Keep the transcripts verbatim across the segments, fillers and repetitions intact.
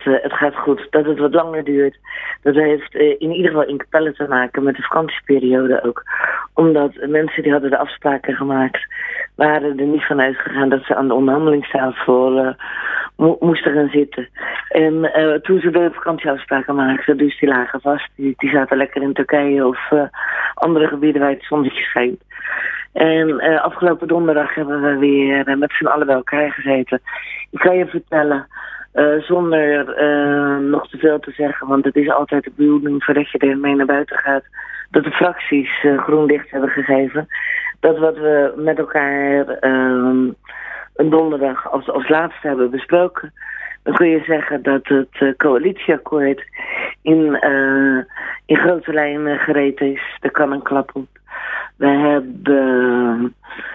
uh, het gaat goed. Dat het wat langer duurt. Dat heeft uh, in ieder geval in Capelle te maken met de vakantieperiode ook. Omdat mensen die hadden de afspraken gemaakt, waren er niet van uitgegaan dat ze aan de onderhandelingstafel uh, mo- moesten gaan zitten. En uh, toen ze de vakantieafspraken maakten, dus die lagen vast. Die, die zaten lekker in Turkije of uh, andere gebieden waar het zonnetje schijnt. En uh, afgelopen donderdag hebben we weer uh, met z'n allen bij elkaar gezeten. Ik kan je vertellen, uh, zonder uh, nog te veel te zeggen, want het is altijd de bedoeling voordat je ermee naar buiten gaat, dat de fracties uh, groen licht hebben gegeven. Dat wat we met elkaar uh, een donderdag als, als laatste hebben besproken, dan kun je zeggen dat het uh, coalitieakkoord in, uh, in grote lijnen gereed is. Er kan een klap op. We hebben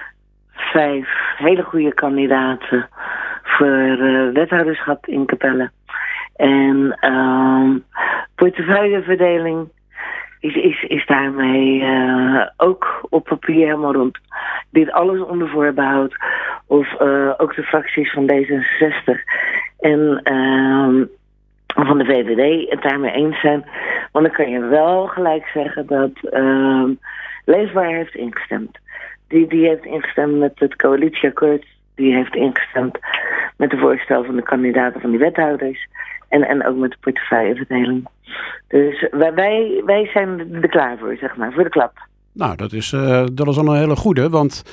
vijf hele goede kandidaten voor uh, wethouderschap in Capelle. En uh, portefeuilleverdeling is, is, is daarmee uh, ook op papier helemaal rond. Dit alles onder voorbehoud. Of uh, ook de fracties van D zesenzestig en uh, van de V V D het daarmee eens zijn. Want dan kan je wel gelijk zeggen dat uh, Leefbaar heeft ingestemd. Die, die heeft ingestemd met het coalitieakkoord. Die heeft ingestemd met de voorstel van de kandidaten van die wethouders. En, en ook met de portefeuilleverdeling. Dus wij, wij, wij zijn er klaar voor, zeg maar, voor de klap. Nou, dat is, uh, dat is al een hele goede, want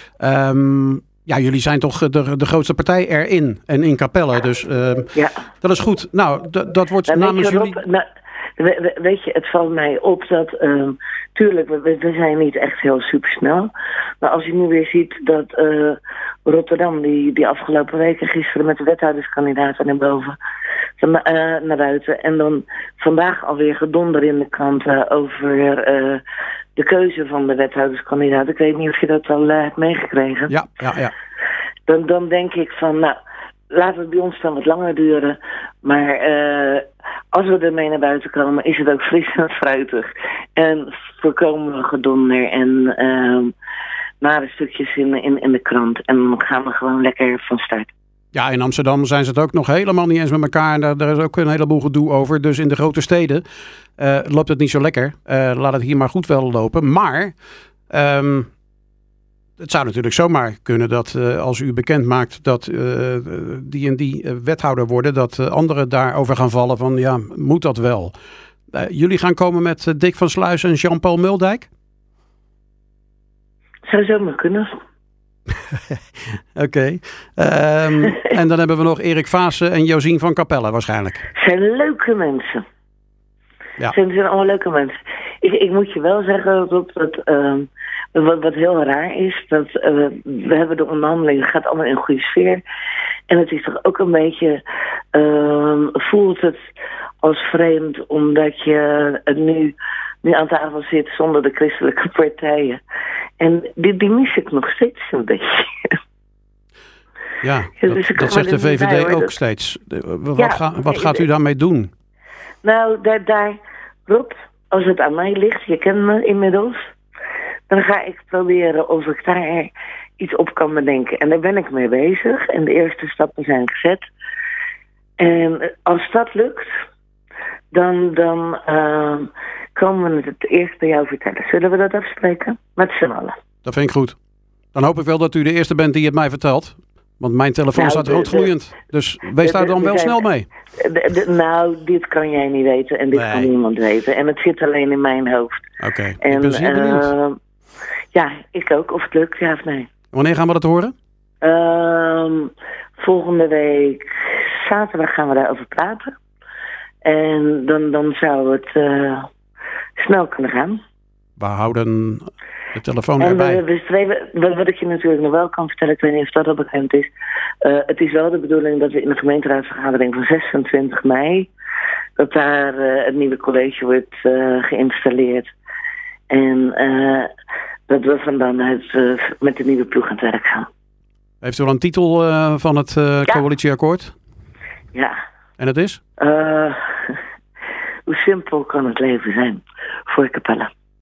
um, ja, jullie zijn toch de, de grootste partij erin en in Capelle. Dus uh, ja. Dat is goed. Nou, d- dat wordt nou, namens je, jullie... Rob, nou, weet je, het valt mij op dat, uh, tuurlijk, we, we zijn niet echt heel supersnel. Maar als je nu weer ziet dat uh, Rotterdam, die, die afgelopen weken gisteren met de wethouderskandidaten naar boven, uh, naar buiten. En dan vandaag alweer gedonder in de kranten over uh, de keuze van de wethouderskandidaat. Ik weet niet of je dat al uh, hebt meegekregen. Ja, ja, ja. Dan, dan denk ik van, nou, laat het bij ons dan wat langer duren. Maar uh, als we ermee naar buiten komen, is het ook fris en fruitig. En voorkomen we gedonder en uh, nare stukjes in, in, in de krant. En dan gaan we gewoon lekker van start. Ja, in Amsterdam zijn ze het ook nog helemaal niet eens met elkaar. En daar, daar is ook een heleboel gedoe over. Dus in de grote steden uh, loopt het niet zo lekker. Uh, laat het hier maar goed wel lopen. Maar um, het zou natuurlijk zomaar kunnen dat uh, als u bekend maakt dat uh, die en die uh, wethouder worden, dat uh, anderen daarover gaan vallen van ja, moet dat wel? Uh, jullie gaan komen met uh, Dick van Sluis en Jean-Paul Muldijk? Zou zomaar kunnen. Oké. Okay. Um, en dan hebben we nog Erik Vaassen en Josien van Capelle waarschijnlijk. Zijn leuke mensen. Ja. Zijn, zijn allemaal leuke mensen. Ik, ik moet je wel zeggen dat, dat uh, wat, wat heel raar is, dat uh, we hebben de onderhandeling, het gaat allemaal in een goede sfeer. En het is toch ook een beetje, uh, voelt het als vreemd omdat je het nu, nu aan tafel zit zonder de christelijke partijen. En die, die mis ik nog steeds een beetje. Ja, dat, dus dat zegt de V V D bij, ook dat... steeds. Wat, ja, ga, wat gaat u daarmee doen? Nou, daar, daar, Rob, als het aan mij ligt, je kent me inmiddels, dan ga ik proberen of ik daar iets op kan bedenken. En daar ben ik mee bezig en de eerste stappen zijn gezet. En als dat lukt, dan, dan uh, komen we het eerst bij jou vertellen. Zullen we dat afspreken? Met z'n allen. Dat vind ik goed. Dan hoop ik wel dat u de eerste bent die het mij vertelt. Want mijn telefoon nou, staat roodgloeiend. Dus wees de, daar dan de, wel zijn, snel mee. De, de, nou, dit kan jij niet weten en dit nee. kan niemand weten. En het zit alleen in mijn hoofd. Oké, okay. Ik ben zeer benieuwd. Uh, ja, ik ook. Of het lukt, ja of nee. Wanneer gaan we dat horen? Uh, volgende week zaterdag gaan we daarover praten. En dan, dan zou het uh, snel kunnen gaan. We houden de telefoon en erbij. We, we streven, wat ik je natuurlijk nog wel kan vertellen, ik weet niet of dat al bekend is. Uh, het is wel de bedoeling dat we in de gemeenteraadsvergadering van zesentwintig mei... dat daar uh, het nieuwe college wordt uh, geïnstalleerd. En uh, dat we van dan uit uh, met de nieuwe ploeg aan het werk gaan. Heeft u al een titel uh, van het uh, ja. coalitieakkoord? Ja. En het is? Uh, hoe simpel kan het leven zijn voor Capelle?